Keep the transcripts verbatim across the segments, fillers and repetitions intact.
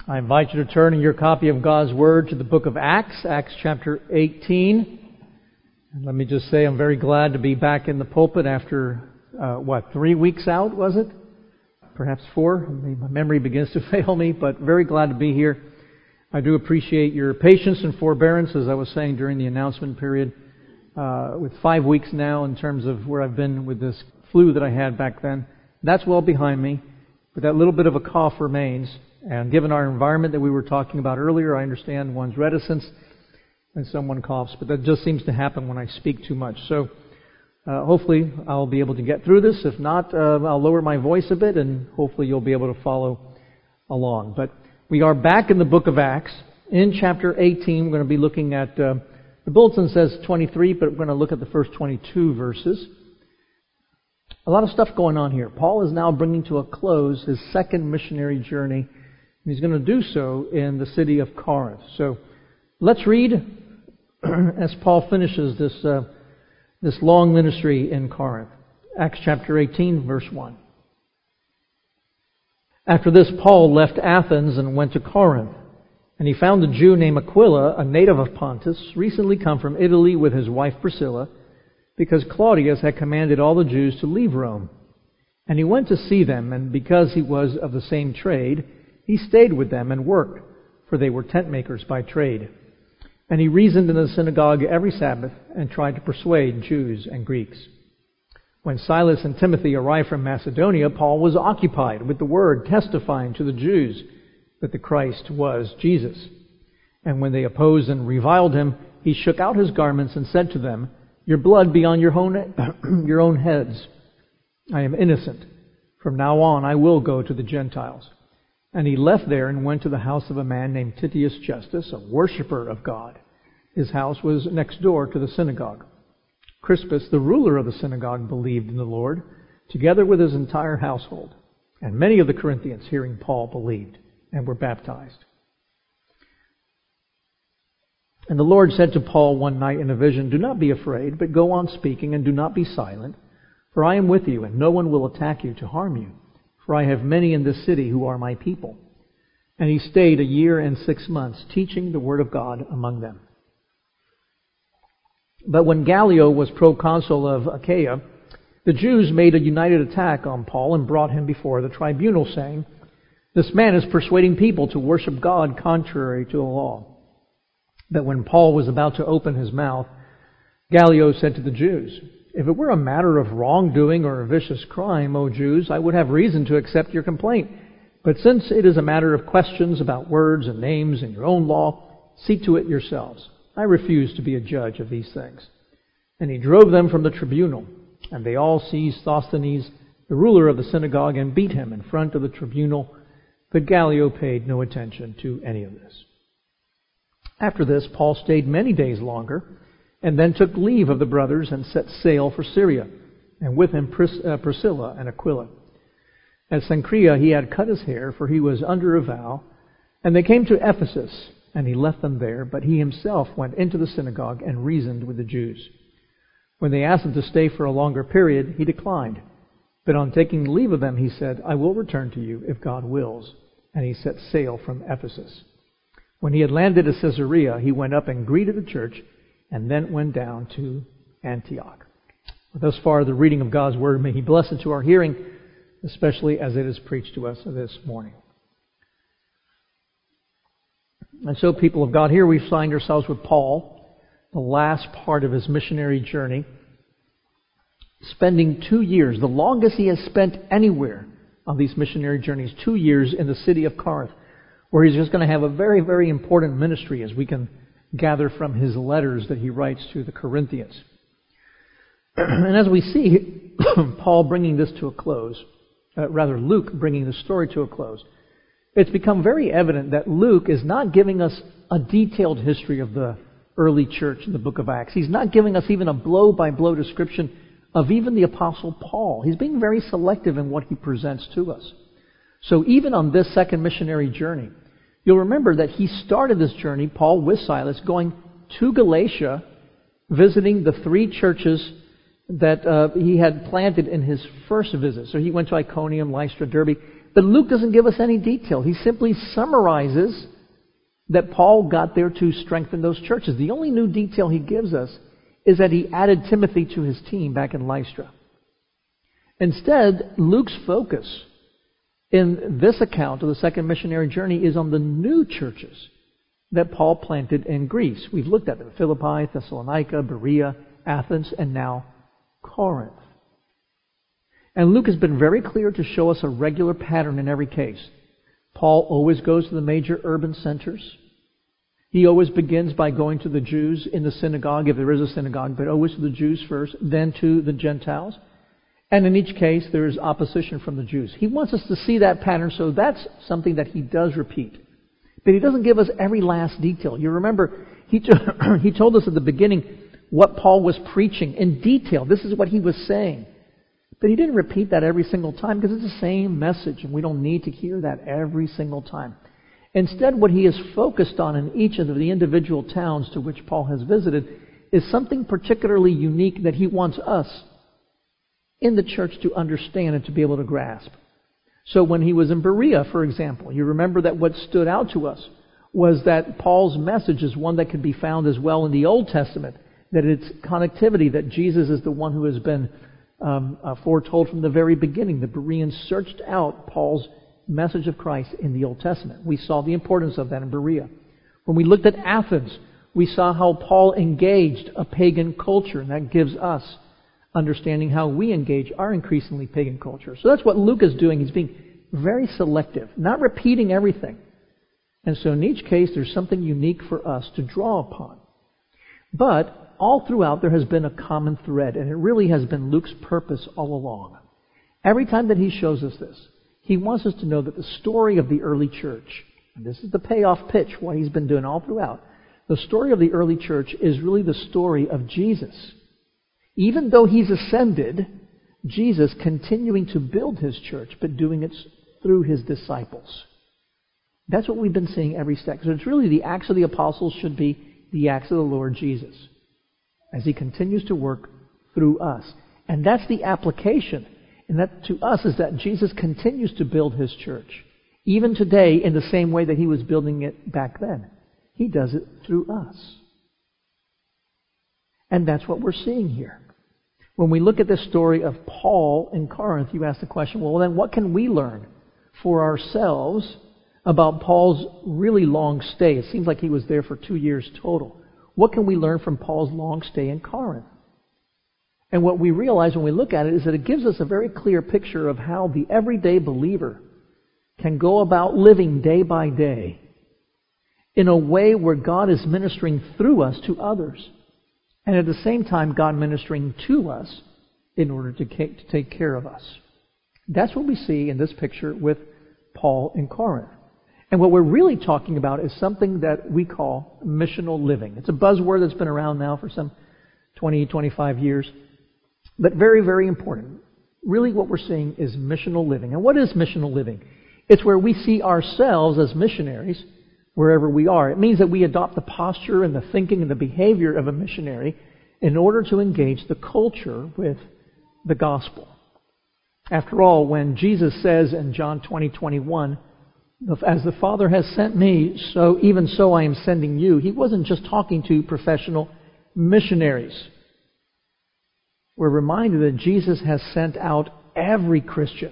I invite you to turn in your copy of God's Word to the book of Acts, Acts chapter eighteen. And let me just say I'm very glad to be back in the pulpit after, uh, what, three weeks out, was it? Perhaps four. My memory begins to fail me, but very glad to be here. I do appreciate your patience and forbearance, as I was saying during the announcement period, uh, with five weeks now in terms of where I've been with this flu that I had back then. That's well behind me, but that little bit of a cough remains. And given our environment that we were talking about earlier, I understand one's reticence when someone coughs, but that just seems to happen when I speak too much. So uh, hopefully I'll be able to get through this. If not, uh, I'll lower my voice a bit, and hopefully you'll be able to follow along. But we are back in the book of Acts. In chapter eighteen, we're going to be looking at, uh, the bulletin says twenty-three, but we're going to look at the first twenty-two verses. A lot of stuff going on here. Paul is now bringing to a close his second missionary journey. And he's going to do so in the city of Corinth. So let's read as Paul finishes this uh, this long ministry in Corinth. Acts chapter eighteen, verse one. After this, Paul left Athens and went to Corinth. And he found a Jew named Aquila, a native of Pontus, recently come from Italy with his wife Priscilla, because Claudius had commanded all the Jews to leave Rome. And he went to see them, and because he was of the same trade, he stayed with them and worked, for they were tent makers by trade. And he reasoned in the synagogue every Sabbath and tried to persuade Jews and Greeks. When Silas and Timothy arrived from Macedonia, Paul was occupied with the word, testifying to the Jews that the Christ was Jesus. And when they opposed and reviled him, he shook out his garments and said to them, "Your blood be on your own, your own heads. I am innocent. From now on I will go to the Gentiles." And he left there and went to the house of a man named Titius Justus, a worshipper of God. His house was next door to the synagogue. Crispus, the ruler of the synagogue, believed in the Lord, together with his entire household. And many of the Corinthians, hearing Paul, believed and were baptized. And the Lord said to Paul one night in a vision, "Do not be afraid, but go on speaking, and do not be silent, for I am with you, and no one will attack you to harm you. For I have many in this city who are my people." And he stayed a year and six months, teaching the word of God among them. But when Gallio was proconsul of Achaia, the Jews made a united attack on Paul and brought him before the tribunal, saying, "This man is persuading people to worship God contrary to the law." But when Paul was about to open his mouth, Gallio said to the Jews, "If it were a matter of wrongdoing or a vicious crime, O Jews, I would have reason to accept your complaint. But since it is a matter of questions about words and names in your own law, see to it yourselves. I refuse to be a judge of these things." And he drove them from the tribunal. And they all seized Sosthenes, the ruler of the synagogue, and beat him in front of the tribunal. But Gallio paid no attention to any of this. After this, Paul stayed many days longer, and then took leave of the brothers and set sail for Syria, and with him Pris- uh, Priscilla and Aquila. At Cenchrea he had cut his hair, for he was under a vow, and they came to Ephesus, and he left them there, but he himself went into the synagogue and reasoned with the Jews. When they asked him to stay for a longer period, he declined. But on taking leave of them, he said, "I will return to you if God wills." And he set sail from Ephesus. When he had landed at Caesarea, he went up and greeted the church, and then went down to Antioch. Thus far, the reading of God's Word. May He bless it to our hearing, especially as it is preached to us this morning. And so, people of God, here we find ourselves with Paul, the last part of his missionary journey, spending two years, the longest he has spent anywhere on these missionary journeys, two years in the city of Corinth, where he's just going to have a very, very important ministry, as we can gather from his letters that he writes to the Corinthians. And as we see Paul bringing this to a close, uh, rather Luke bringing the story to a close, it's become very evident that Luke is not giving us a detailed history of the early church in the book of Acts. He's not giving us even a blow-by-blow description of even the Apostle Paul. He's being very selective in what he presents to us. So even on this second missionary journey, you'll remember that he started this journey, Paul with Silas, going to Galatia, visiting the three churches that uh, he had planted in his first visit. So he went to Iconium, Lystra, Derbe. But Luke doesn't give us any detail. He simply summarizes that Paul got there to strengthen those churches. The only new detail he gives us is that he added Timothy to his team back in Lystra. Instead, Luke's focus in this account of the second missionary journey is on the new churches that Paul planted in Greece. We've looked at them: Philippi, Thessalonica, Berea, Athens, and now Corinth. And Luke has been very clear to show us a regular pattern in every case. Paul always goes to the major urban centers. He always begins by going to the Jews in the synagogue, if there is a synagogue, but always to the Jews first, then to the Gentiles. And in each case, there is opposition from the Jews. He wants us to see that pattern, so that's something that he does repeat. But he doesn't give us every last detail. You remember, he, t- he told us at the beginning what Paul was preaching in detail. This is what he was saying. But he didn't repeat that every single time because it's the same message, and we don't need to hear that every single time. Instead, what he is focused on in each of the individual towns to which Paul has visited is something particularly unique that he wants us in the church to understand and to be able to grasp. So when he was in Berea, for example, you remember that what stood out to us was that Paul's message is one that can be found as well in the Old Testament, that it's connectivity, that Jesus is the one who has been um, uh, foretold from the very beginning. The Bereans searched out Paul's message of Christ in the Old Testament. We saw the importance of that in Berea. When we looked at Athens, we saw how Paul engaged a pagan culture, and that gives us understanding how we engage our increasingly pagan culture. So that's what Luke is doing. He's being very selective, not repeating everything. And so in each case, there's something unique for us to draw upon. But all throughout, there has been a common thread, and it really has been Luke's purpose all along. Every time that he shows us this, he wants us to know that the story of the early church, and this is the payoff pitch, what he's been doing all throughout, the story of the early church is really the story of Jesus. Even though he's ascended, Jesus continuing to build his church, but doing it through his disciples. That's what we've been seeing every step. So it's really the Acts of the Apostles should be the Acts of the Lord Jesus, as he continues to work through us. And that's the application. And that to us is that Jesus continues to build his church, even today, in the same way that he was building it back then. He does it through us. And that's what we're seeing here. When we look at the story of Paul in Corinth, you ask the question, well, then what can we learn for ourselves about Paul's really long stay? It seems like he was there for two years total. What can we learn from Paul's long stay in Corinth? And what we realize when we look at it is that it gives us a very clear picture of how the everyday believer can go about living day by day in a way where God is ministering through us to others. And at the same time, God ministering to us in order to take care of us. That's what we see in this picture with Paul in Corinth. And what we're really talking about is something that we call missional living. It's a buzzword that's been around now for some twenty, twenty-five years. But very, very important. Really what we're seeing is missional living. And what is missional living? It's where we see ourselves as missionaries wherever we are. It means that we adopt the posture and the thinking and the behavior of a missionary in order to engage the culture with the gospel. After all, when Jesus says in John twenty, twenty-one, as the Father has sent me, so even so I am sending you, he wasn't just talking to professional missionaries. We're reminded that Jesus has sent out every Christian.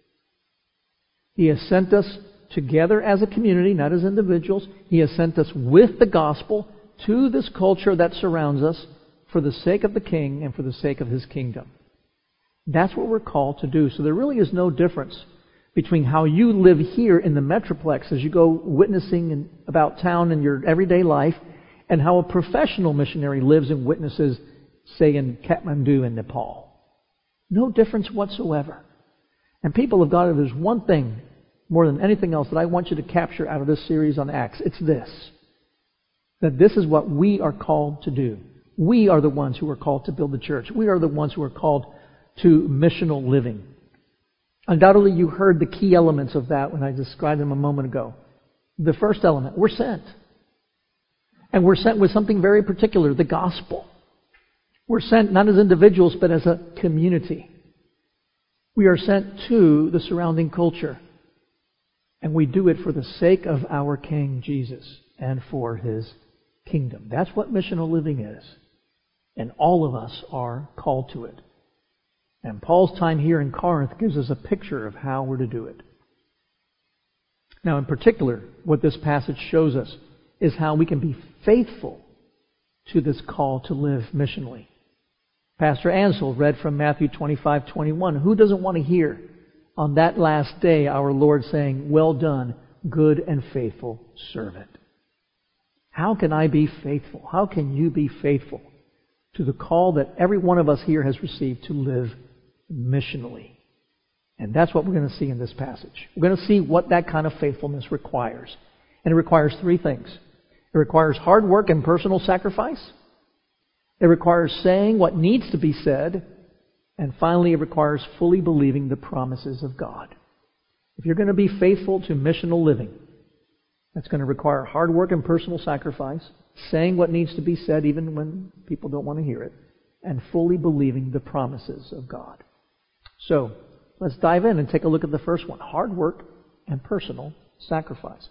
He has sent us together as a community, not as individuals. He has sent us with the gospel to this culture that surrounds us for the sake of the King and for the sake of his kingdom. That's what we're called to do. So there really is no difference between how you live here in the Metroplex as you go witnessing in, about town in your everyday life and how a professional missionary lives and witnesses, say, in Kathmandu in Nepal. No difference whatsoever. And people of God, if there's one thing more than anything else that I want you to capture out of this series on Acts, it's this. That this is what we are called to do. We are the ones who are called to build the church. We are the ones who are called to missional living. Undoubtedly, you heard the key elements of that when I described them a moment ago. The first element, we're sent. And we're sent with something very particular, the gospel. We're sent not as individuals, but as a community. We are sent to the surrounding culture. And we do it for the sake of our King Jesus and for His kingdom. That's what missional living is. And all of us are called to it. And Paul's time here in Corinth gives us a picture of how we're to do it. Now, in particular, what this passage shows us is how we can be faithful to this call to live missionally. Pastor Ansel read from Matthew twenty-five twenty-one. Who doesn't want to hear on that last day our Lord saying, "Well done, good and faithful servant"? How can I be faithful? How can you be faithful to the call that every one of us here has received to live missionally? And that's what we're going to see in this passage. We're going to see what that kind of faithfulness requires. And it requires three things. It requires hard work and personal sacrifice. It requires saying what needs to be said. And finally, it requires fully believing the promises of God. If you're going to be faithful to missional living, that's going to require hard work and personal sacrifice, saying what needs to be said even when people don't want to hear it, and fully believing the promises of God. So, let's dive in and take a look at the first one. Hard work and personal sacrifice.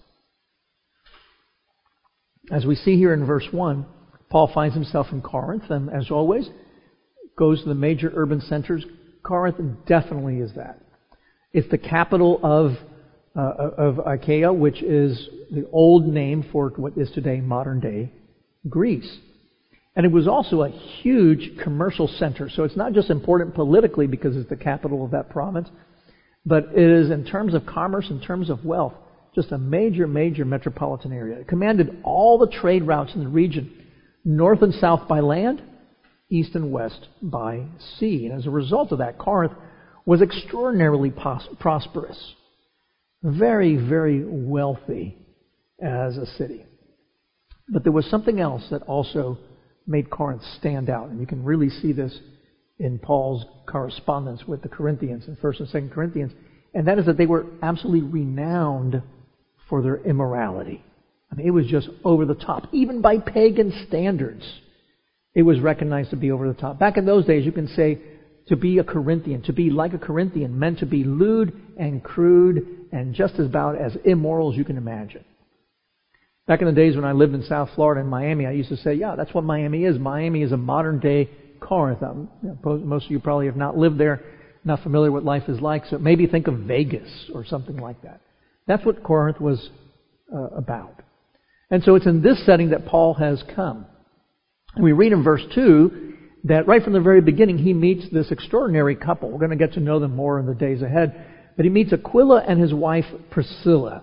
As we see here in verse one, Paul finds himself in Corinth, and as always, goes to the major urban centers. Corinth definitely is that. It's the capital of, uh, of Achaia, which is the old name for what is today modern-day Greece. And it was also a huge commercial center. So it's not just important politically because it's the capital of that province, but it is in terms of commerce, in terms of wealth, just a major, major metropolitan area. It commanded all the trade routes in the region, north and south by land, east and west by sea. And as a result of that, Corinth was extraordinarily pos- prosperous, very, very wealthy as a city. But there was something else that also made Corinth stand out. And you can really see this in Paul's correspondence with the Corinthians in First and Second Corinthians. And that is that they were absolutely renowned for their immorality. I mean, it was just over the top. Even by pagan standards, it was recognized to be over the top. Back in those days, you can say to be a Corinthian, to be like a Corinthian, meant to be lewd and crude and just about as immoral as you can imagine. Back in the days when I lived in South Florida in Miami, I used to say, yeah, that's what Miami is. Miami is a modern-day Corinth. Um, you know, most of you probably have not lived there, not familiar with what life is like, so maybe think of Vegas or something like that. That's what Corinth was uh, about. And so it's in this setting that Paul has come. And we read in verse two that right from the very beginning he meets this extraordinary couple. We're going to get to know them more in the days ahead. But he meets Aquila and his wife Priscilla.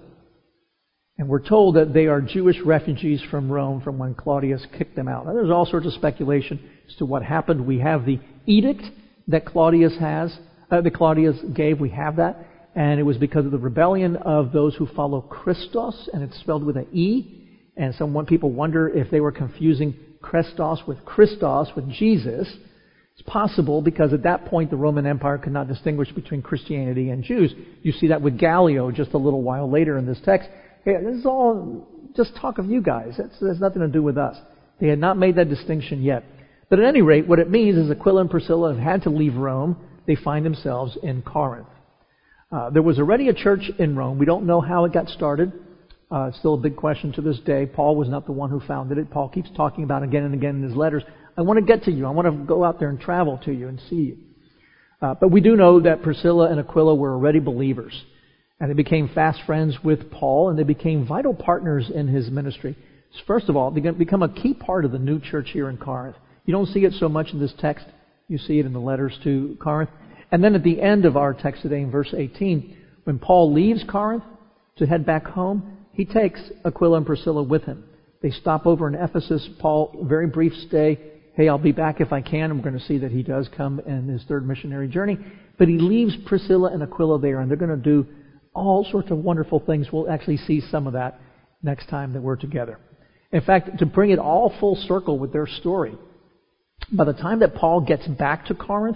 And we're told that they are Jewish refugees from Rome from when Claudius kicked them out. Now, there's all sorts of speculation as to what happened. We have the edict that Claudius has, uh, that Claudius gave. We have that. And it was because of the rebellion of those who follow Christos, and it's spelled with an E. And some people wonder if they were confusing Christos with Christos, with Jesus. It's possible because at that point the Roman Empire could not distinguish between Christianity and Jews. You see that with Gallio just a little while later in this text. Hey, this is all just talk of you guys. It has nothing to do with us. They had not made that distinction yet. But at any rate, what it means is Aquila and Priscilla have had to leave Rome. They find themselves in Corinth. Uh, there was already a church in Rome. We don't know how it got started. Uh, it's still a big question to this day. Paul was not the one who founded it. Paul keeps talking about it again and again in his letters. I want to get to you. I want to go out there and travel to you and see you. Uh, but we do know that Priscilla and Aquila were already believers. And they became fast friends with Paul, and they became vital partners in his ministry. First of all, they become a key part of the new church here in Corinth. You don't see it so much in this text. You see it in the letters to Corinth. And then at the end of our text today in verse eighteen, when Paul leaves Corinth to head back home, he takes Aquila and Priscilla with him. They stop over in Ephesus. Paul, very brief stay. Hey, I'll be back if I can. I'm going to see that he does come in his third missionary journey. But he leaves Priscilla and Aquila there, and they're going to do all sorts of wonderful things. We'll actually see some of that next time that we're together. In fact, to bring it all full circle with their story, by the time that Paul gets back to Corinth,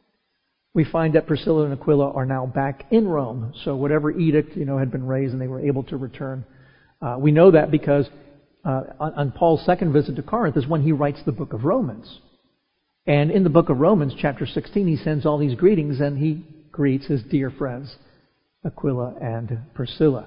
we find that Priscilla and Aquila are now back in Rome. So whatever edict, you know, had been raised and they were able to return. Uh, we know that because uh, on, on Paul's second visit to Corinth is when he writes the book of Romans. And in the book of Romans, chapter sixteen, he sends all these greetings and he greets his dear friends, Aquila and Priscilla.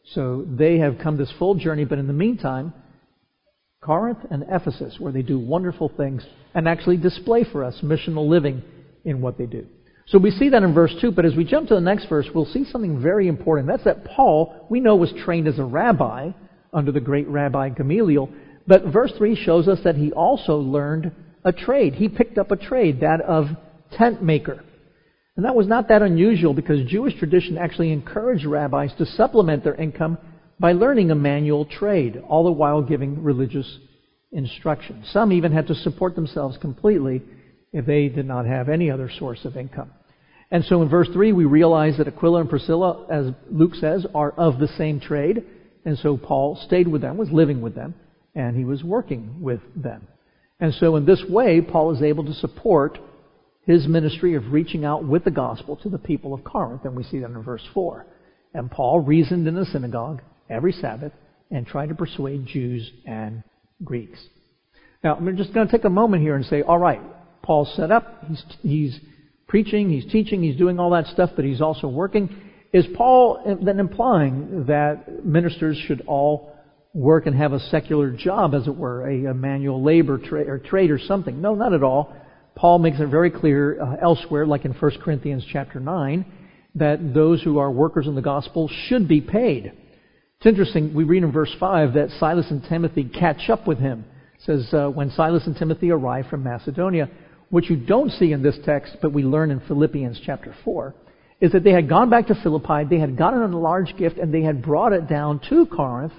So they have come this full journey, but in the meantime, Corinth and Ephesus, where they do wonderful things and actually display for us missional living in what they do. So we see that in verse two, but as we jump to the next verse, we'll see something very important. That's that Paul, we know, was trained as a rabbi under the great Rabbi Gamaliel, but verse three shows us that he also learned a trade. He picked up a trade, that of tent maker. And that was not that unusual because Jewish tradition actually encouraged rabbis to supplement their income by learning a manual trade, all the while giving religious instruction. Some even had to support themselves completely if they did not have any other source of income. And so in verse three, we realize that Aquila and Priscilla, as Luke says, are of the same trade. And so Paul stayed with them, was living with them, and he was working with them. And so in this way, Paul is able to support his ministry of reaching out with the gospel to the people of Corinth. And we see that in verse four. And Paul reasoned in the synagogue every Sabbath and tried to persuade Jews and Greeks. Now, I'm just going to take a moment here and say, all right, Paul's set up, he's, he's preaching, he's teaching, he's doing all that stuff, but he's also working. Is Paul then implying that ministers should all work and have a secular job, as it were, a, a manual labor tra- or trade or something? No, not at all. Paul makes it very clear uh, elsewhere, like in First Corinthians chapter nine, that those who are workers in the gospel should be paid. It's interesting, we read in verse five that Silas and Timothy catch up with him. It says, uh, when Silas and Timothy arrived from Macedonia, what you don't see in this text, but we learn in Philippians chapter four, is that they had gone back to Philippi, they had gotten a large gift, and they had brought it down to Corinth,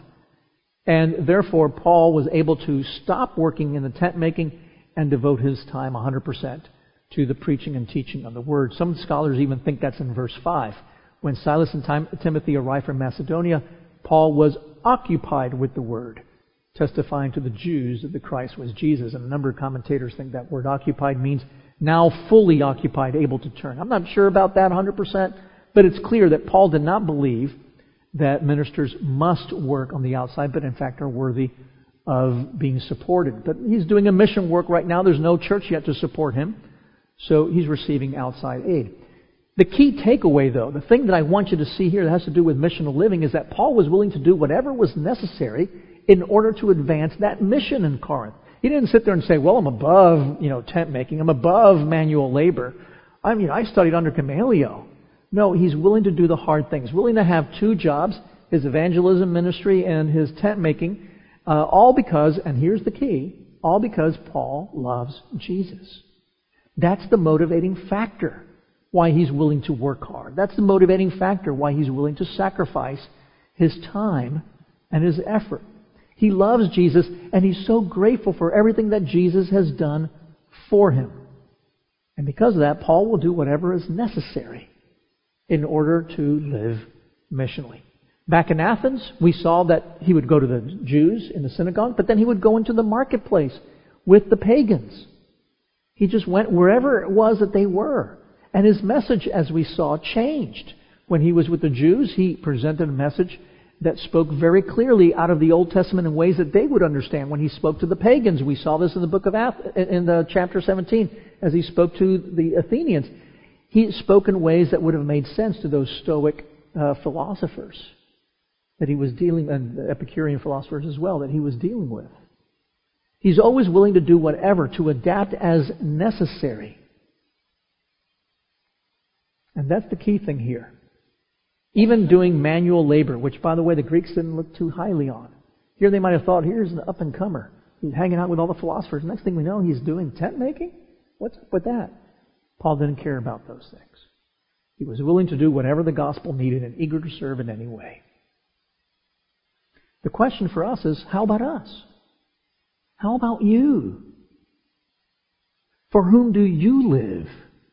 and therefore Paul was able to stop working in the tent making and devote his time one hundred percent to the preaching and teaching of the Word. Some scholars even think that's in verse five. When Silas and Tim- Timothy arrived from Macedonia, Paul was occupied with the Word, testifying to the Jews that the Christ was Jesus. And a number of commentators think that word occupied means now fully occupied, able to turn. I'm not sure about that one hundred percent, but it's clear that Paul did not believe that ministers must work on the outside, but in fact are worthy of being supported. But he's doing a mission work right now. There's no church yet to support him, so he's receiving outside aid. The key takeaway, though, the thing that I want you to see here that has to do with missional living is that Paul was willing to do whatever was necessary in order to advance that mission in Corinth. He didn't sit there and say, well, I'm above, you know, tent making. I'm above manual labor. I mean, I studied under Gamaliel. No, he's willing to do the hard things, willing to have two jobs, his evangelism ministry and his tent making, uh, all because, and here's the key, all because Paul loves Jesus. That's the motivating factor why he's willing to work hard. That's the motivating factor why he's willing to sacrifice his time and his effort. He loves Jesus, and he's so grateful for everything that Jesus has done for him. And because of that, Paul will do whatever is necessary in order to live missionally. Back in Athens, we saw that he would go to the Jews in the synagogue, but then he would go into the marketplace with the pagans. He just went wherever it was that they were. And his message, as we saw, changed. When he was with the Jews, he presented a message that spoke very clearly out of the Old Testament in ways that they would understand. When he spoke to the pagans, we saw this in the book of Ath- in the chapter seventeen, as he spoke to the Athenians. He spoke in ways that would have made sense to those Stoic uh, philosophers that he was dealing, and the Epicurean philosophers as well, that he was dealing with. He's always willing to do whatever to adapt as necessary. And that's the key thing here. Even doing manual labor, which, by the way, the Greeks didn't look too highly on. Here they might have thought, here's an up-and-comer. He's hanging out with all the philosophers. Next thing we know, he's doing tent making? What's up with that? Paul didn't care about those things. He was willing to do whatever the gospel needed and eager to serve in any way. The question for us is, how about us? How about you? For whom do you live?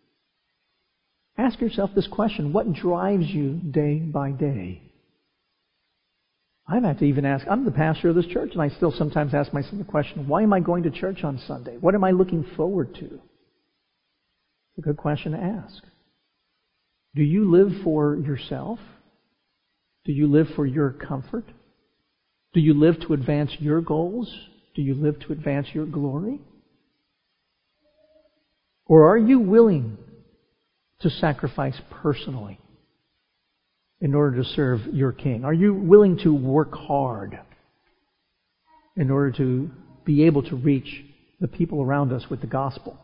Ask yourself this question. What drives you day by day? I've had to even ask, I'm the pastor of this church, and I still sometimes ask myself the question, why am I going to church on Sunday? What am I looking forward to? It's a good question to ask. Do you live for yourself? Do you live for your comfort? Do you live to advance your goals? Do you live to advance your glory? Or are you willing to sacrifice personally in order to serve your King? Are you willing to work hard in order to be able to reach the people around us with the gospel?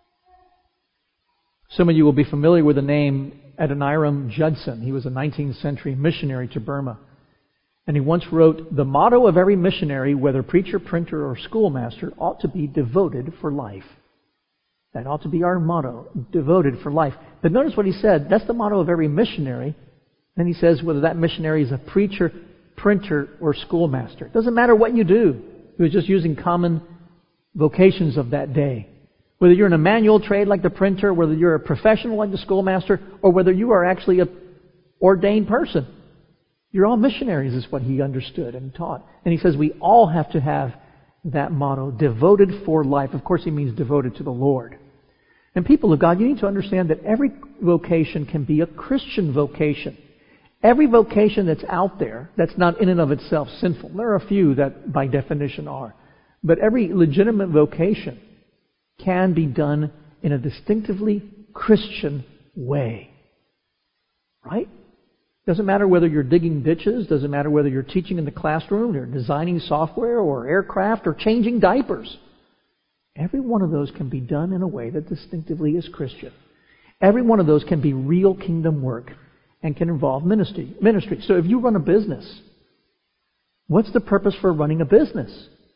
Some of you will be familiar with the name Adoniram Judson. He was a nineteenth century missionary to Burma. And he once wrote, "The motto of every missionary, whether preacher, printer, or schoolmaster, ought to be devoted for life." That ought to be our motto, devoted for life. But notice what he said. That's the motto of every missionary. Then he says whether that missionary is a preacher, printer, or schoolmaster. It doesn't matter what you do. He was just using common vocations of that day. Whether you're in a manual trade like the printer, whether you're a professional like the schoolmaster, or whether you are actually an ordained person. You're all missionaries is what he understood and taught. And he says we all have to have that motto, devoted for life. Of course, he means devoted to the Lord. And people of God, you need to understand that every vocation can be a Christian vocation. Every vocation that's out there that's not in and of itself sinful. There are a few that by definition are. But every legitimate vocation can be done in a distinctively Christian way. Right? Doesn't matter whether you're digging ditches, doesn't matter whether you're teaching in the classroom, or designing software, or aircraft, or changing diapers. Every one of those can be done in a way that distinctively is Christian. Every one of those can be real kingdom work and can involve ministry. Ministry. So if you run a business, what's the purpose for running a business?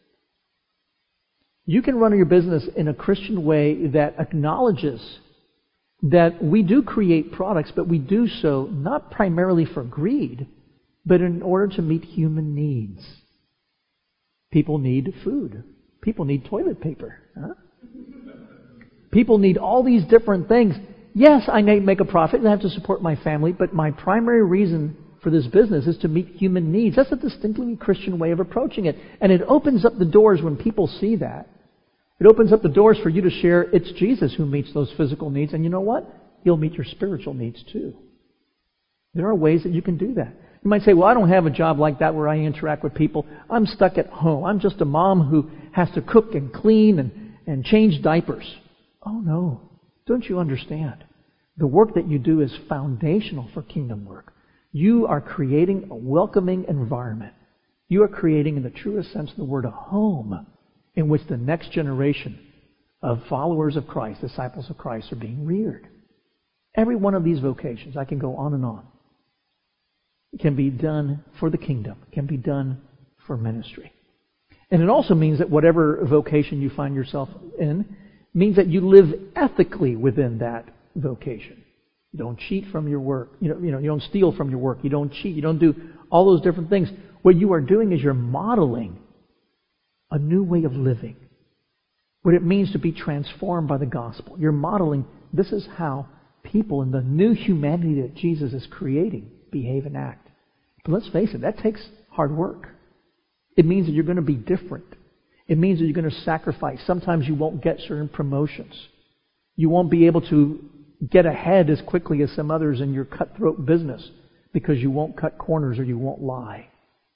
You can run your business in a Christian way that acknowledges that we do create products, but we do so not primarily for greed, but in order to meet human needs. People need food. People need toilet paper. Huh? People need all these different things. Yes, I may make a profit and I have to support my family, but my primary reason for this business is to meet human needs. That's a distinctly Christian way of approaching it. And it opens up the doors when people see that. It opens up the doors for you to share it's Jesus who meets those physical needs. And you know what? He'll meet your spiritual needs too. There are ways that you can do that. You might say, well, I don't have a job like that where I interact with people. I'm stuck at home. I'm just a mom who has to cook and clean and, and change diapers. Oh, no. Don't you understand? The work that you do is foundational for kingdom work. You are creating a welcoming environment. You are creating, in the truest sense of the word, a home in which the next generation of followers of Christ, disciples of Christ, are being reared. Every one of these vocations, I can go on and on, can be done for the kingdom, can be done for ministry. And it also means that whatever vocation you find yourself in means that you live ethically within that vocation. You don't cheat from your work. You know, you know, you don't steal from your work. You don't cheat. You don't do all those different things. What you are doing is you're modeling a new way of living. What it means to be transformed by the gospel. You're modeling this is how people in the new humanity that Jesus is creating behave and act. But let's face it, that takes hard work. It means that you're going to be different. It means that you're going to sacrifice. Sometimes you won't get certain promotions. You won't be able to get ahead as quickly as some others in your cutthroat business because you won't cut corners or you won't lie.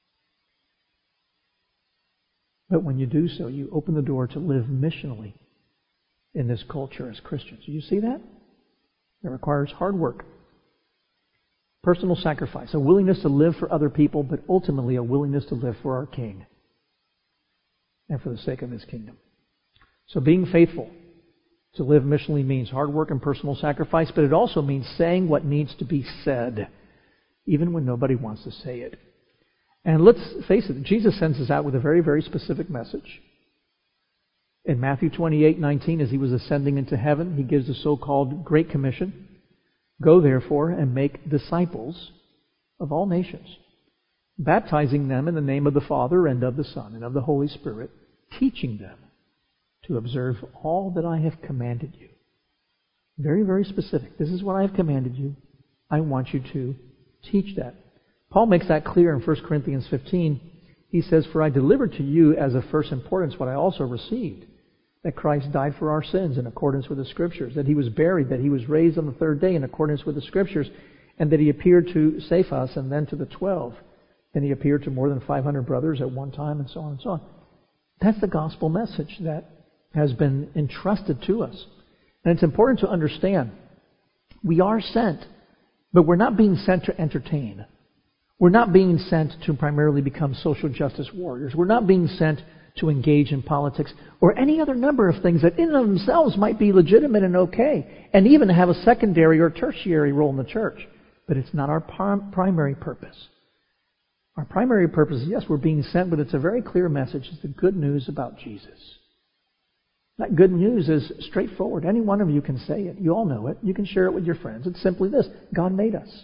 But when you do so, you open the door to live missionally in this culture as Christians. Do you see that? It requires hard work, personal sacrifice, a willingness to live for other people, but ultimately a willingness to live for our King and for the sake of His kingdom. So being faithful to live missionally means hard work and personal sacrifice, but it also means saying what needs to be said, even when nobody wants to say it. And let's face it, Jesus sends us out with a very, very specific message. In Matthew twenty-eight nineteen, as He was ascending into heaven, He gives the so-called Great Commission. Go therefore and make disciples of all nations, baptizing them in the name of the Father and of the Son and of the Holy Spirit, teaching them to observe all that I have commanded you. Very, very specific. This is what I have commanded you. I want you to teach that. Paul makes that clear in First Corinthians fifteen. He says, for I delivered to you as of first importance what I also received, that Christ died for our sins in accordance with the Scriptures, that He was buried, that He was raised on the third day in accordance with the Scriptures, and that He appeared to Cephas and then to the twelve. Then He appeared to more than five hundred brothers at one time, and so on and so on. That's the gospel message that has been entrusted to us. And it's important to understand, we are sent But we're not being sent to entertain. We're not being sent to primarily become social justice warriors. We're not being sent to engage in politics or any other number of things that in and of themselves might be legitimate and okay, and even have a secondary or tertiary role in the church. But it's not our primary purpose. Our primary purpose is, yes, we're being sent, but it's a very clear message. It's the good news about Jesus. That good news is straightforward. Any one of you can say it. You all know it. You can share it with your friends. It's simply this: God made us.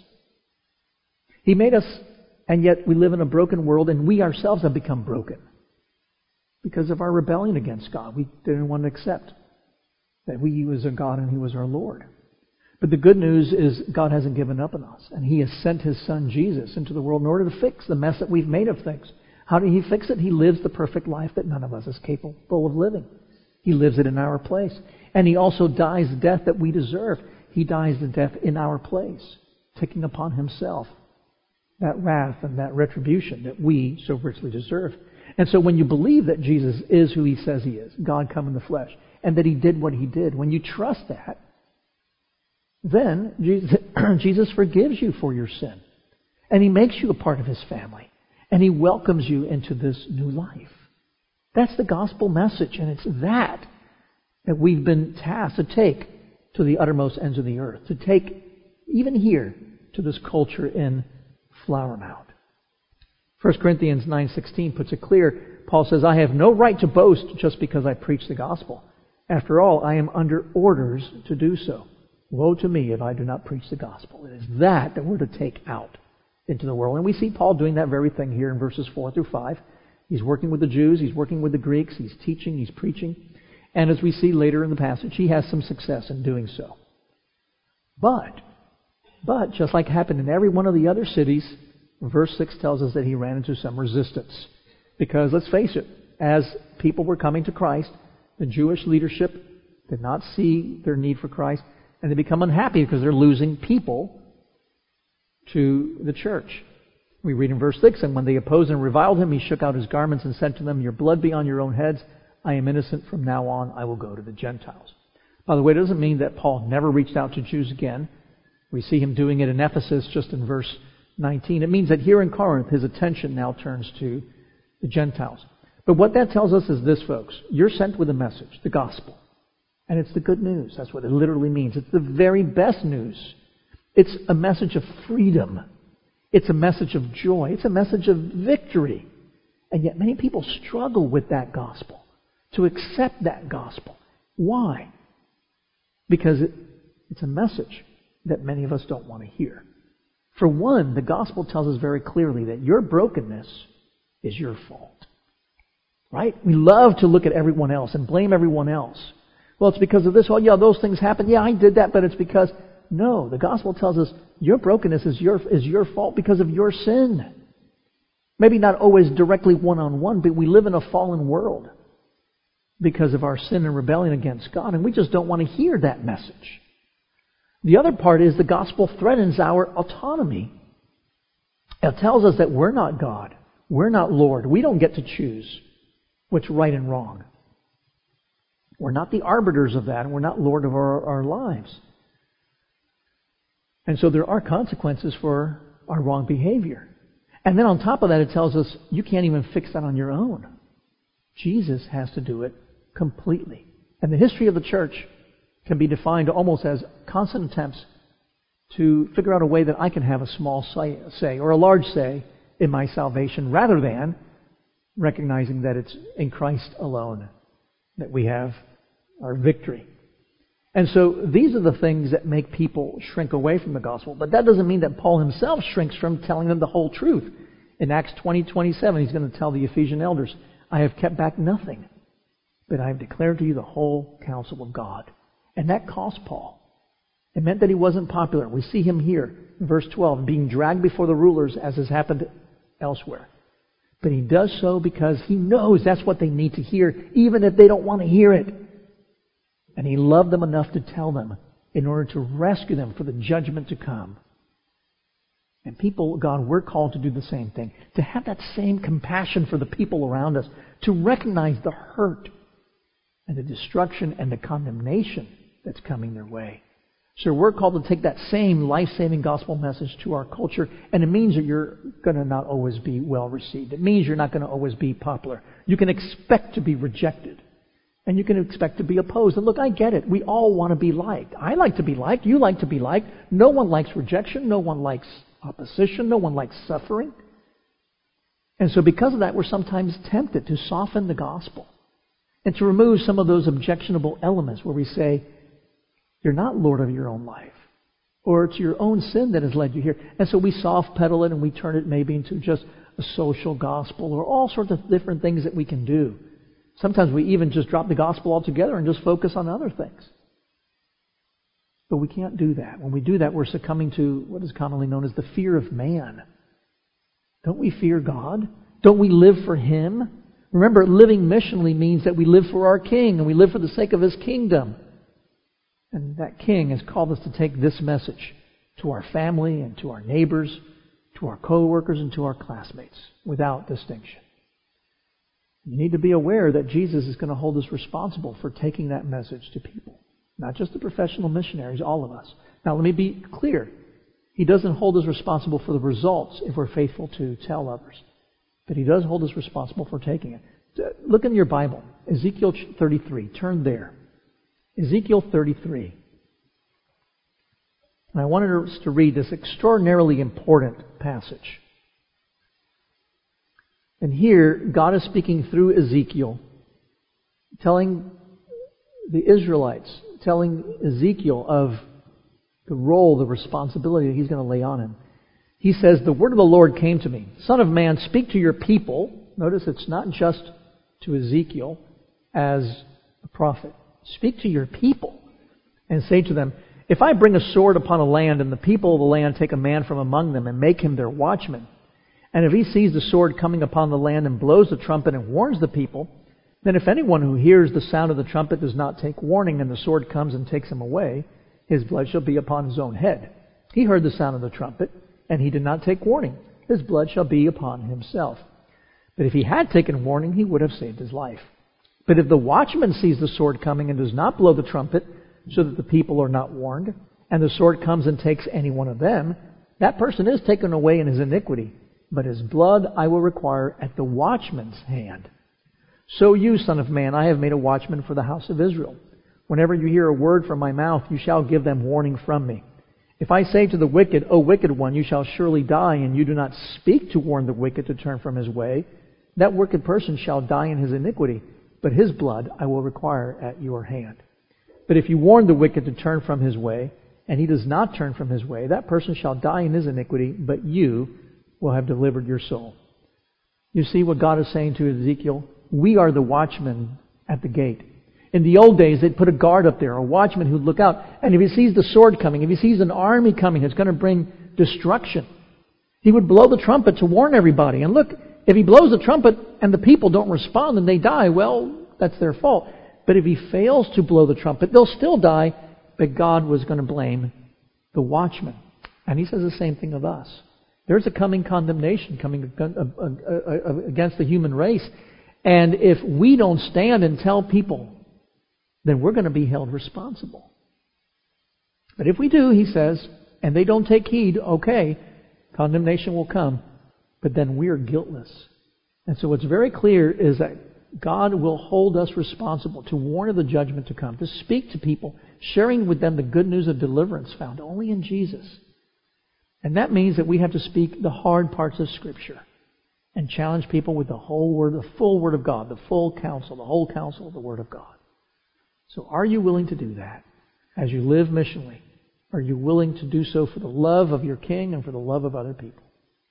He made us, and yet we live in a broken world, and we ourselves have become broken because of our rebellion against God. We didn't want to accept that He was our God and He was our Lord. But the good news is God hasn't given up on us, and He has sent His Son Jesus into the world in order to fix the mess that we've made of things. How did He fix it? He lives the perfect life that none of us is capable of living. He lives it in our place. And He also dies the death that we deserve. He dies the death in our place, taking upon Himself that wrath and that retribution that we so richly deserve. And so when you believe that Jesus is who He says He is, God come in the flesh, and that He did what He did, when you trust that, then Jesus, Jesus forgives you for your sin. And He makes you a part of His family. And He welcomes you into this new life. That's the gospel message. And it's that that we've been tasked to take to the uttermost ends of the earth. To take even here to this culture in Flower Mound. First Corinthians nine sixteen puts it clear. Paul says, I have no right to boast just because I preach the gospel. After all, I am under orders to do so. Woe to me if I do not preach the gospel. It is that that we're to take out into the world. And we see Paul doing that very thing here in verses four through five. He's working with the Jews. He's working with the Greeks. He's teaching. He's preaching. And as we see later in the passage, he has some success in doing so. But, but, just like happened in every one of the other cities, verse six tells us that he ran into some resistance. Because, let's face it, as people were coming to Christ, the Jewish leadership did not see their need for Christ, and they become unhappy because they're losing people to the church. We read in verse six, and when they opposed and reviled him, he shook out his garments and said to them, your blood be on your own heads. I am innocent. From now on, I will go to the Gentiles. By the way, it doesn't mean that Paul never reached out to Jews again. We see him doing it in Ephesus just in verse nineteen. It means that here in Corinth, his attention now turns to the Gentiles. But what that tells us is this, folks. You're sent with a message, the gospel. And it's the good news. That's what it literally means. It's the very best news. It's a message of freedom. It's a message of joy. It's a message of victory. And yet many people struggle with that gospel, to accept that gospel. Why? Because it, it's a message that many of us don't want to hear. For one, the gospel tells us very clearly that your brokenness is your fault. Right? We love to look at everyone else and blame everyone else. Well, it's because of this. Oh, yeah, those things happened. Yeah, I did that, but it's because... No, the gospel tells us your brokenness is your, is your fault because of your sin. Maybe not always directly one-on-one, but we live in a fallen world because of our sin and rebellion against God, and we just don't want to hear that message. The other part is the gospel threatens our autonomy. It tells us that we're not God. We're not Lord. We don't get to choose what's right and wrong. We're not the arbiters of that, and we're not Lord of our, our lives. And so there are consequences for our wrong behavior. And then on top of that, it tells us you can't even fix that on your own. Jesus has to do it completely. And the history of the church can be defined almost as constant attempts to figure out a way that I can have a small say or a large say in my salvation, rather than recognizing that it's in Christ alone that we have our victory. And so these are the things that make people shrink away from the gospel. But that doesn't mean that Paul himself shrinks from telling them the whole truth. In Acts twenty twenty-seven, he's going to tell the Ephesian elders, I have kept back nothing, but I have declared to you the whole counsel of God. And that cost Paul. It meant that he wasn't popular. We see him here in verse twelve, being dragged before the rulers as has happened elsewhere. But he does so because he knows that's what they need to hear, even if they don't want to hear it. And he loved them enough to tell them in order to rescue them for the judgment to come. And people, God, we're called to do the same thing. To have that same compassion for the people around us. To recognize the hurt and the destruction and the condemnation that's coming their way. So we're called to take that same life-saving gospel message to our culture, and it means that you're going to not always be well received. It means you're not going to always be popular. You can expect to be rejected, and you can expect to be opposed. And look, I get it. We all want to be liked. I like to be liked. You like to be liked. No one likes rejection. No one likes opposition. No one likes suffering. And so because of that, we're sometimes tempted to soften the gospel and to remove some of those objectionable elements where we say, you're not Lord of your own life. Or it's your own sin that has led you here. And so we soft pedal it and we turn it maybe into just a social gospel or all sorts of different things that we can do. Sometimes we even just drop the gospel altogether and just focus on other things. But we can't do that. When we do that, we're succumbing to what is commonly known as the fear of man. Don't we fear God? Don't we live for Him? Remember, living missionally means that we live for our King and we live for the sake of His kingdom. And that King has called us to take this message to our family and to our neighbors, to our co-workers and to our classmates without distinction. You need to be aware that Jesus is going to hold us responsible for taking that message to people. Not just the professional missionaries, all of us. Now let me be clear. He doesn't hold us responsible for the results if we're faithful to tell others. But He does hold us responsible for taking it. Look in your Bible. Ezekiel thirty-three. Turn there. Ezekiel thirty-three. And I wanted us to read this extraordinarily important passage. And here, God is speaking through Ezekiel, telling the Israelites, telling Ezekiel of the role, the responsibility that He's going to lay on him. He says, the word of the Lord came to me. Son of man, speak to your people. Notice it's not just to Ezekiel as a prophet. Speak to your people and say to them, if I bring a sword upon a land and the people of the land take a man from among them and make him their watchman, and if he sees the sword coming upon the land and blows the trumpet and warns the people, then if anyone who hears the sound of the trumpet does not take warning and the sword comes and takes him away, his blood shall be upon his own head. He heard the sound of the trumpet and he did not take warning. His blood shall be upon himself. But if he had taken warning, he would have saved his life. But if the watchman sees the sword coming and does not blow the trumpet, so that the people are not warned, and the sword comes and takes any one of them, that person is taken away in his iniquity, but his blood I will require at the watchman's hand. So you, son of man, I have made a watchman for the house of Israel. Whenever you hear a word from my mouth, you shall give them warning from me. If I say to the wicked, O wicked one, you shall surely die, and you do not speak to warn the wicked to turn from his way, that wicked person shall die in his iniquity, but his blood I will require at your hand. But if you warn the wicked to turn from his way, and he does not turn from his way, that person shall die in his iniquity, but you will have delivered your soul. You see what God is saying to Ezekiel? We are the watchmen at the gate. In the old days, they'd put a guard up there, a watchman who'd look out. And if he sees the sword coming, if he sees an army coming that's going to bring destruction, he would blow the trumpet to warn everybody. And look, if he blows the trumpet and the people don't respond and they die, well, that's their fault. But if he fails to blow the trumpet, they'll still die. But God was going to blame the watchman. And He says the same thing of us. There's a coming condemnation coming against the human race. And if we don't stand and tell people, then we're going to be held responsible. But if we do, He says, and they don't take heed, okay, condemnation will come. But then we are guiltless. And so what's very clear is that God will hold us responsible to warn of the judgment to come, to speak to people, sharing with them the good news of deliverance found only in Jesus. And that means that we have to speak the hard parts of Scripture and challenge people with the whole Word, the full Word of God, the full counsel, the whole counsel of the Word of God. So are you willing to do that as you live missionally? Are you willing to do so for the love of your King and for the love of other people?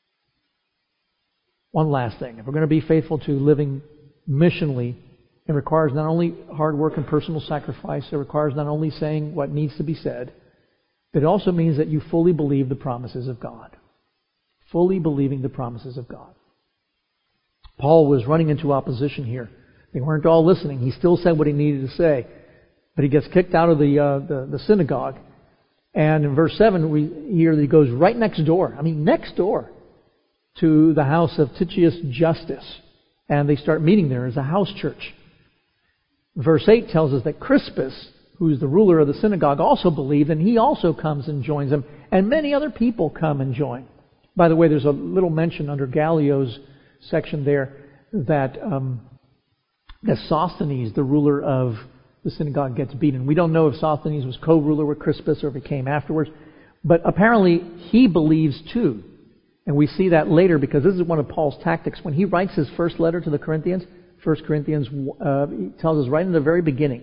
One last thing. If we're going to be faithful to living missionally, it requires not only hard work and personal sacrifice, it requires not only saying what needs to be said, but it also means that you fully believe the promises of God. Fully believing the promises of God. Paul was running into opposition here. They weren't all listening. He still said what he needed to say. But he gets kicked out of the, uh, the, the synagogue. And in verse seven, we hear that he goes right next door. I mean, next door to the house of Titius Justus. And they start meeting there as a house church. Verse eight tells us that Crispus, who's the ruler of the synagogue, also believed, and he also comes and joins them, and many other people come and join. By the way, there's a little mention under Gallio's section there that, um, that Sosthenes, the ruler of the synagogue, gets beaten. We don't know if Sosthenes was co-ruler with Crispus or if he came afterwards, but apparently he believes too. And we see that later because this is one of Paul's tactics. When he writes his first letter to the Corinthians, First Corinthians uh, he tells us right in the very beginning,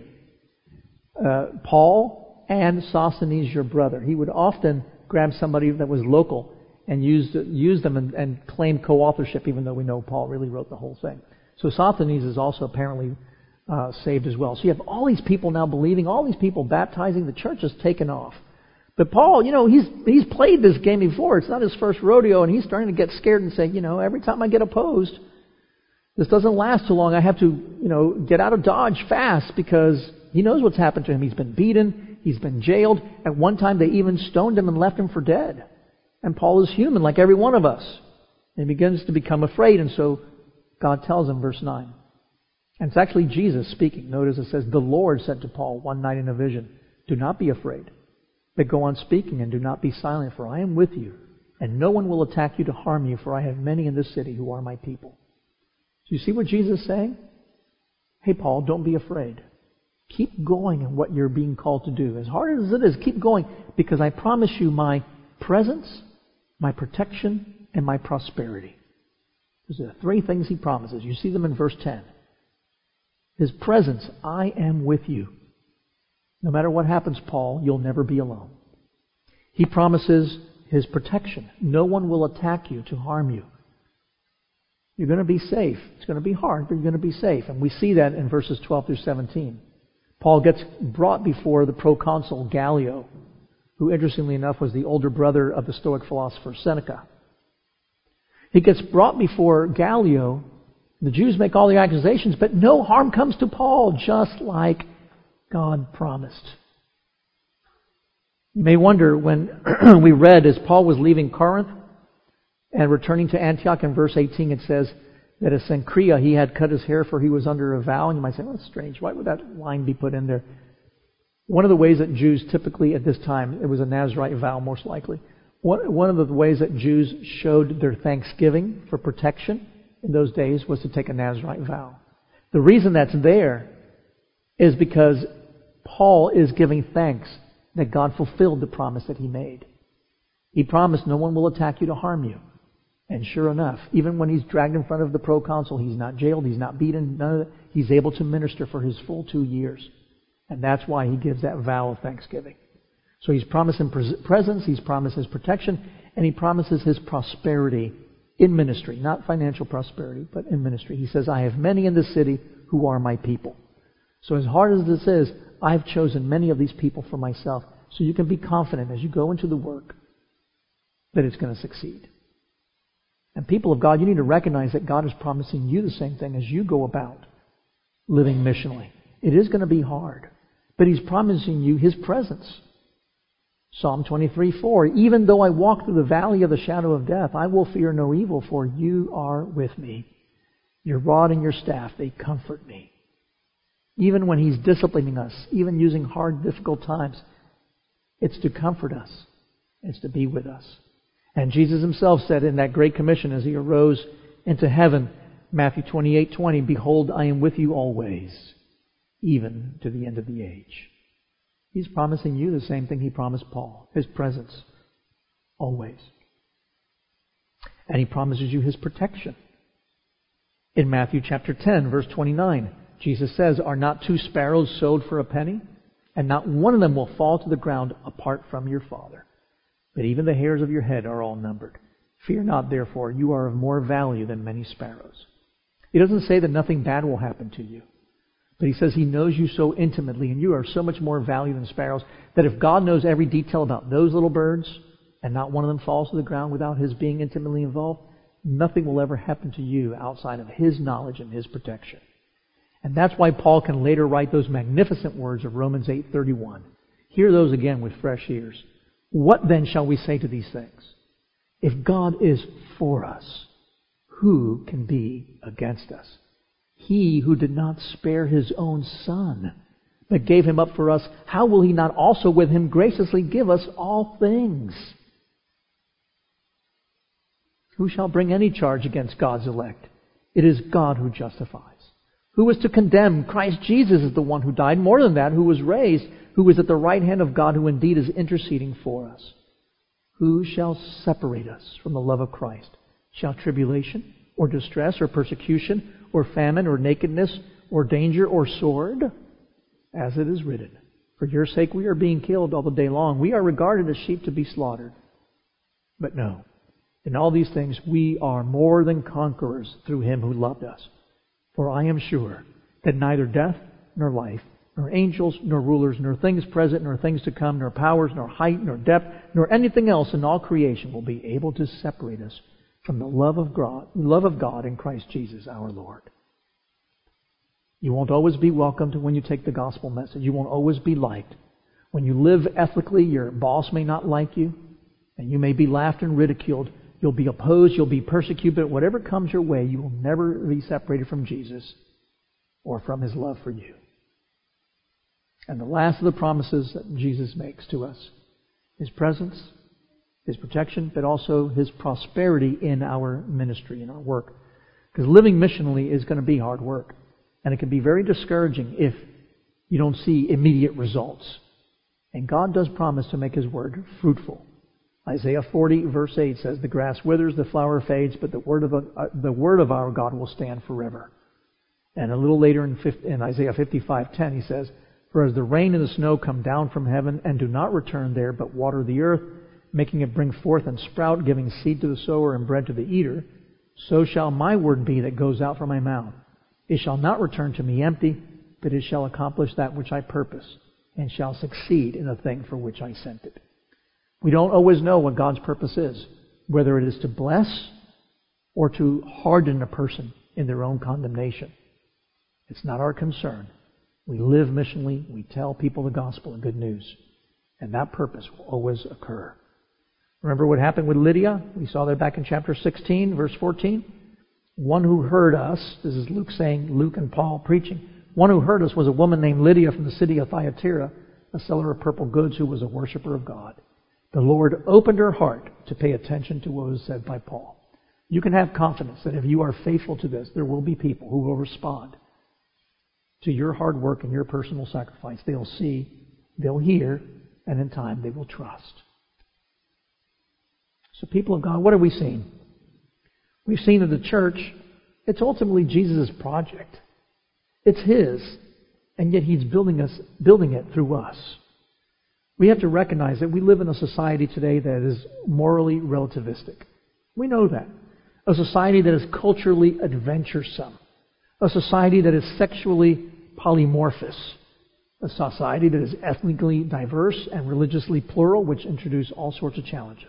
uh, Paul and Sosthenes, your brother. He would often grab somebody that was local and use, use them and, and claim co-authorship, even though we know Paul really wrote the whole thing. So Sosthenes is also apparently uh, saved as well. So you have all these people now believing, all these people baptizing. The church has taken off. But Paul, you know, he's he's played this game before. It's not his first rodeo, and he's starting to get scared and say, you know, every time I get opposed, this doesn't last too long. I have to, you know, get out of Dodge fast, because he knows what's happened to him. He's been beaten. He's been jailed. At one time, they even stoned him and left him for dead. And Paul is human, like every one of us. And he begins to become afraid, and so God tells him, verse nine. And it's actually Jesus speaking. Notice it says, the Lord said to Paul one night in a vision, do not be afraid, but go on speaking and do not be silent, for I am with you, and no one will attack you to harm you, for I have many in this city who are my people. Do you see what Jesus is saying? Hey, Paul, don't be afraid. Keep going in what you're being called to do. As hard as it is, keep going, because I promise you my presence, my protection, and my prosperity. Those are the three things he promises. You see them in verse ten. His presence, I am with you. No matter what happens, Paul, you'll never be alone. He promises his protection. No one will attack you to harm you. You're going to be safe. It's going to be hard, but you're going to be safe. And we see that in verses twelve through seventeen. Paul gets brought before the proconsul Gallio, who, interestingly enough, was the older brother of the Stoic philosopher Seneca. He gets brought before Gallio. The Jews make all the accusations, but no harm comes to Paul, just like God promised. You may wonder, when we read as Paul was leaving Corinth and returning to Antioch in verse eighteen, it says that at Cenchrea he had cut his hair, for he was under a vow. And you might say, well, that's strange. Why would that line be put in there? One of the ways that Jews typically at this time, it was a Nazirite vow most likely. One, one of the ways that Jews showed their thanksgiving for protection in those days was to take a Nazirite vow. The reason that's there is because Paul is giving thanks that God fulfilled the promise that he made. He promised no one will attack you to harm you. And sure enough, even when he's dragged in front of the proconsul, he's not jailed, he's not beaten, none of that. He's able to minister for his full two years. And that's why he gives that vow of thanksgiving. So he's promising presence, he's promised his protection, and he promises his prosperity in ministry. Not financial prosperity, but in ministry. He says, I have many in this city who are my people. So as hard as this is, I've chosen many of these people for myself. So you can be confident as you go into the work that it's going to succeed. And people of God, you need to recognize that God is promising you the same thing as you go about living missionally. It is going to be hard, but He's promising you His presence. Psalm twenty-three four, even though I walk through the valley of the shadow of death, I will fear no evil, for you are with me. Your rod and your staff, they comfort me. Even when He's disciplining us, even using hard, difficult times, it's to comfort us. It's to be with us. And Jesus Himself said in that Great Commission as He arose into heaven, Matthew twenty-eight twenty, behold, I am with you always, even to the end of the age. He's promising you the same thing He promised Paul, His presence, always. And He promises you His protection. In Matthew chapter ten, verse twenty-nine, Jesus says, are not two sparrows sold for a penny? And not one of them will fall to the ground apart from your Father. But even the hairs of your head are all numbered. Fear not, therefore, you are of more value than many sparrows. He doesn't say that nothing bad will happen to you. But He says He knows you so intimately, and you are so much more value than sparrows, that if God knows every detail about those little birds, and not one of them falls to the ground without His being intimately involved, nothing will ever happen to you outside of His knowledge and His protection. And that's why Paul can later write those magnificent words of Romans eight thirty-one. Hear those again with fresh ears. What then shall we say to these things? If God is for us, who can be against us? He who did not spare His own Son, but gave him up for us, how will he not also with him graciously give us all things? Who shall bring any charge against God's elect? It is God who justifies. Who is to condemn? Christ Jesus is the one who died. More than that, who was raised, who is at the right hand of God, who indeed is interceding for us. Who shall separate us from the love of Christ? Shall tribulation, or distress, or persecution, or famine, or nakedness, or danger, or sword? As it is written, for your sake we are being killed all the day long. We are regarded as sheep to be slaughtered. But no, in all these things we are more than conquerors through Him who loved us. For I am sure that neither death, nor life, nor angels, nor rulers, nor things present, nor things to come, nor powers, nor height, nor depth, nor anything else in all creation will be able to separate us from the love of God, love of God in Christ Jesus our Lord. You won't always be welcomed when you take the gospel message. You won't always be liked. When you live ethically, your boss may not like you, and you may be laughed and ridiculed. You'll be opposed, you'll be persecuted, but whatever comes your way, you will never be separated from Jesus or from His love for you. And the last of the promises that Jesus makes to us, His presence, His protection, but also His prosperity in our ministry, in our work. Because living missionally is going to be hard work. And it can be very discouraging if you don't see immediate results. And God does promise to make His word fruitful. Isaiah forty, verse eight says, the grass withers, the flower fades, but the word of, uh, the word of our God will stand forever. And a little later in, in Isaiah fifty-five ten, he says, for as the rain and the snow come down from heaven and do not return there, but water the earth, making it bring forth and sprout, giving seed to the sower and bread to the eater, so shall my word be that goes out from my mouth. It shall not return to me empty, but it shall accomplish that which I purpose, and shall succeed in the thing for which I sent it. We don't always know what God's purpose is, whether it is to bless or to harden a person in their own condemnation. It's not our concern. We live missionally, we tell people the gospel and good news, and that purpose will always occur. Remember what happened with Lydia? We saw that back in chapter sixteen, verse fourteen. One who heard us, this is Luke saying, Luke and Paul preaching, one who heard us was a woman named Lydia from the city of Thyatira, a seller of purple goods who was a worshiper of God. The Lord opened her heart to pay attention to what was said by Paul. You can have confidence that if you are faithful to this, there will be people who will respond to your hard work and your personal sacrifice. They'll see, they'll hear, and in time they will trust. So people of God, what have we seen? We've seen that the church, it's ultimately Jesus' project. It's His, and yet He's building us, building it through us. We have to recognize that we live in a society today that is morally relativistic. We know that. A society that is culturally adventuresome. A society that is sexually polymorphous. A society that is ethnically diverse and religiously plural, which introduce all sorts of challenges.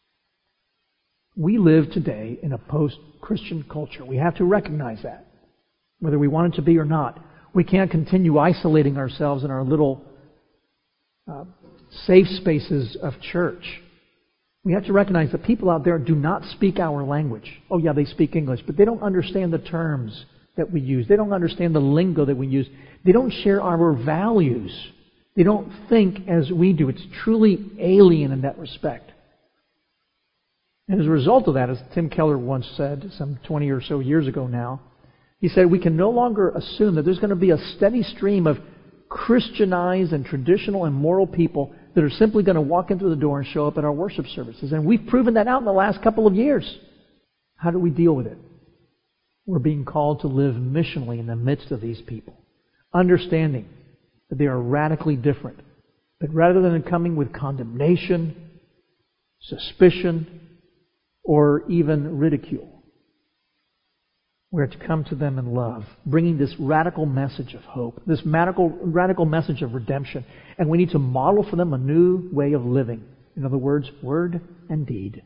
We live today in a post-Christian culture. We have to recognize that, whether we want it to be or not. We can't continue isolating ourselves in our little uh, safe spaces of church. We have to recognize that people out there do not speak our language. Oh yeah, they speak English, but they don't understand the terms that we use. They don't understand the lingo that we use. They don't share our values. They don't think as we do. It's truly alien in that respect. And as a result of that, as Tim Keller once said, some twenty or so years ago now, he said, we can no longer assume that there's going to be a steady stream of Christianized and traditional and moral people that are simply going to walk into the door and show up at our worship services. And we've proven that out in the last couple of years. How do we deal with it? We're being called to live missionally in the midst of these people, understanding that they are radically different. But rather than coming with condemnation, suspicion, or even ridicule, we're to come to them in love, bringing this radical message of hope, this radical, radical message of redemption. And we need to model for them a new way of living. In other words, word and deed.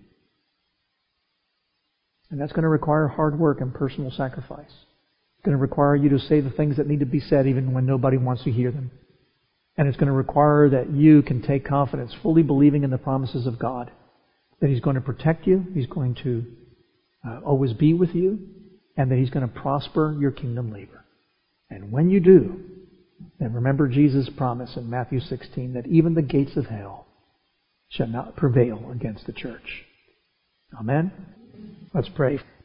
And that's going to require hard work and personal sacrifice. It's going to require you to say the things that need to be said even when nobody wants to hear them. And it's going to require that you can take confidence, fully believing in the promises of God, that He's going to protect you, He's going to uh, always be with you, and that He's going to prosper your kingdom labor. And when you do, And remember Jesus' promise in Matthew sixteen that even the gates of hell shall not prevail against the church. Amen? Let's pray.